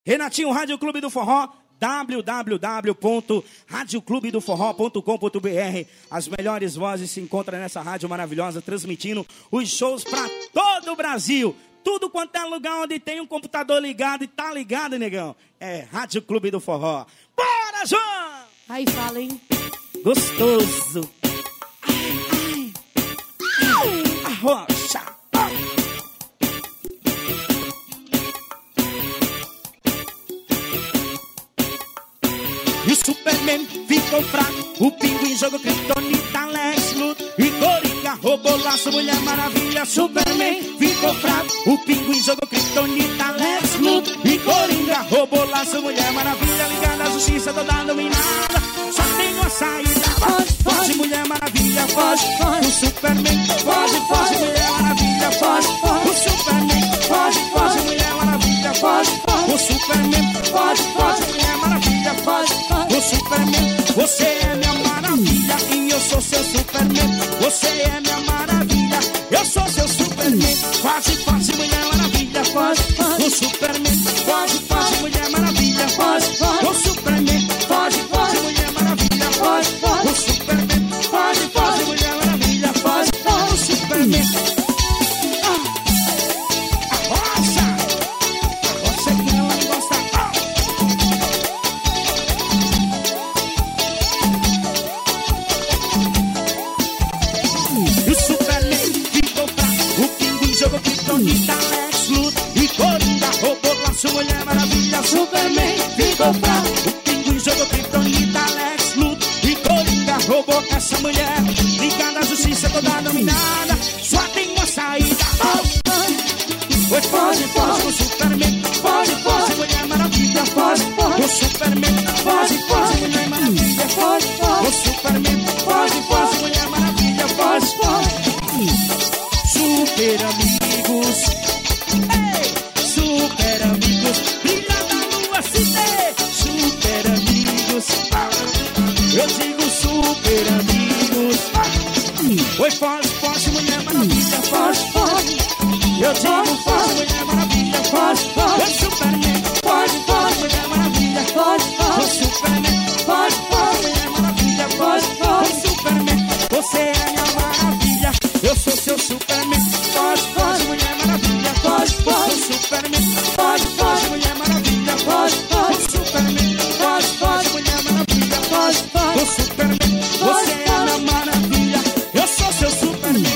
Renatinho, Rádio Clube do Forró, www.radioclubedoforró.com.br. As melhores vozes se encontram nessa rádio maravilhosa, transmitindo os shows para todo o Brasil. Tudo quanto é lugar onde tem um computador ligado e tá ligado, negão. É Rádio Clube do Forró. Bora, João! Aí fala, hein? Gostoso. Arrocha. E o Superman ficou fraco. O Pinguim jogou Kryptonita, Lex Luthor e Coringa roubou laço, Mulher Maravilha. Superman ficou fraco. O Pinguim jogou Kryptonita, Lex Luthor e Coringa roubou laço, Mulher Maravilha. Ligada à justiça toda dominada, só tem uma saída. Foge, foge, Mulher Maravilha, foge, foge. O Superman foge, foge, Mulher Maravilha, foge, foge. O Superman foge, foge, Mulher Maravilha, foge, foge. O Superman foge, foge, Mulher Maravilha, foge, foge. O Superman, você é minha maravilha e eu sou seu Superman. Você é minha maravilha, eu sou seu Superman. Foge, foge, Mulher Maravilha, foge, foge. O Superman foge, foge, Mulher Maravilha, foge, foge. O Superman foge, foge, Mulher Maravilha, foge, foge. O Superman foge, foge, Mulher Maravilha, foge, foge. O Superman. A roça que ela gosta. E o Superman ficou fraco. O Pinguim jogou Kryptonita, Lex Luthor e Coringa roubou laço, Mulher Maravilha. Superman ficou fraco. O Pinguim jogou Kryptonita, Lex Luthor e Coringa roubou essa mulher. Ligada à justiça toda dominada, só tem uma saída. Pois foge, foge, o Superman foge, foge, Mulher Maravilha, foge, foge. O Superman foge, foge, Mulher Maravilha, foge, foge. O Superman foge, foge, Mulher Maravilha, foge, foge. Super amigos, ei, super amigos, brilha da lua se vê. Super amigos, eu digo super amigos. Oi, foge, foge, Mulher Maravilha, foge, foge. Eu digo foge, Mulher Maravilha, foge, foge. O Superman foge, foge, Mulher Maravilha, foge, foge. O Superman foge, foge, Mulher Maravilha, foge, foge. O Superman, você é minha maravilha, eu sou seu Superman. Foge, foge, Mulher Maravilha, foge, foge. O Superman foge, foge, Mulher Maravilha, foge, foge. O Superman foge, foge, Mulher Maravilha, foge, foge. O Superman, você é minha maravilha, eu sou seu Superman.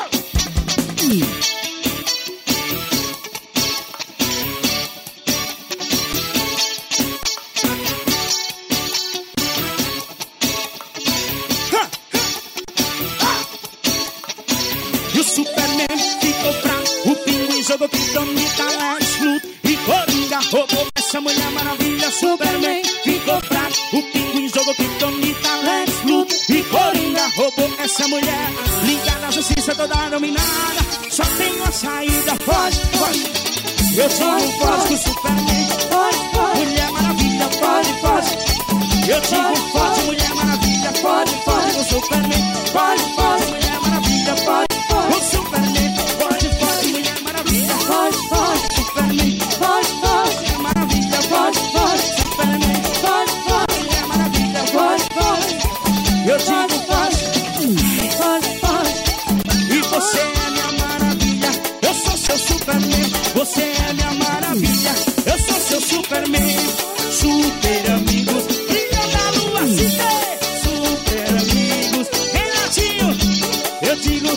E o Superman ficou fraco. O Pinguim jogou Kryptonita, Lex Luthor e Coringa roubou essa Mulher Maravilha. Superman ficou fraco. O Pinguim jogou Kryptonita, Lex Luthor e Coringa roubou essa mulher. Ligada à justiça toda dominada, só tem uma saída. Foge, foge. Eu digo foge do Superman. Foge, foge. Mulher Maravilha, foge, foge. Eu digo foge, Mulher Maravilha, foge, foge. O Superman foge, foge, Mulher Maravilha, foge. O Superman foge, foge, Mulher Maravilha, foge, foge. Superman foge, foge, Mulher Maravilha, foge, foge. Superman foge, foge, Mulher Maravilha, foge, foge. Eu digo foge, foge, foge. E você é minha maravilha, eu sou seu Superman. Você é minha maravilha, eu sou seu Superman. Super amigos, brilha da lua se vê. Super amigos, Renatinho, eu digo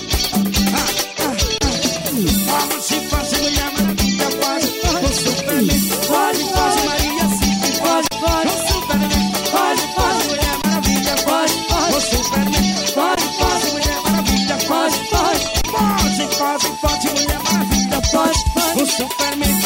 foge, foge, Mulher Maravilha, foge, foge. O Superman foge, foge, Maria City, foge, foge. O Superman foge, foge, Mulher Maravilha, foge, foge. O Superman foge, foge, Mulher Maravilha, foge, foge. Foge, foge, foge, Mulher Maravilha, foge, foge. O Superman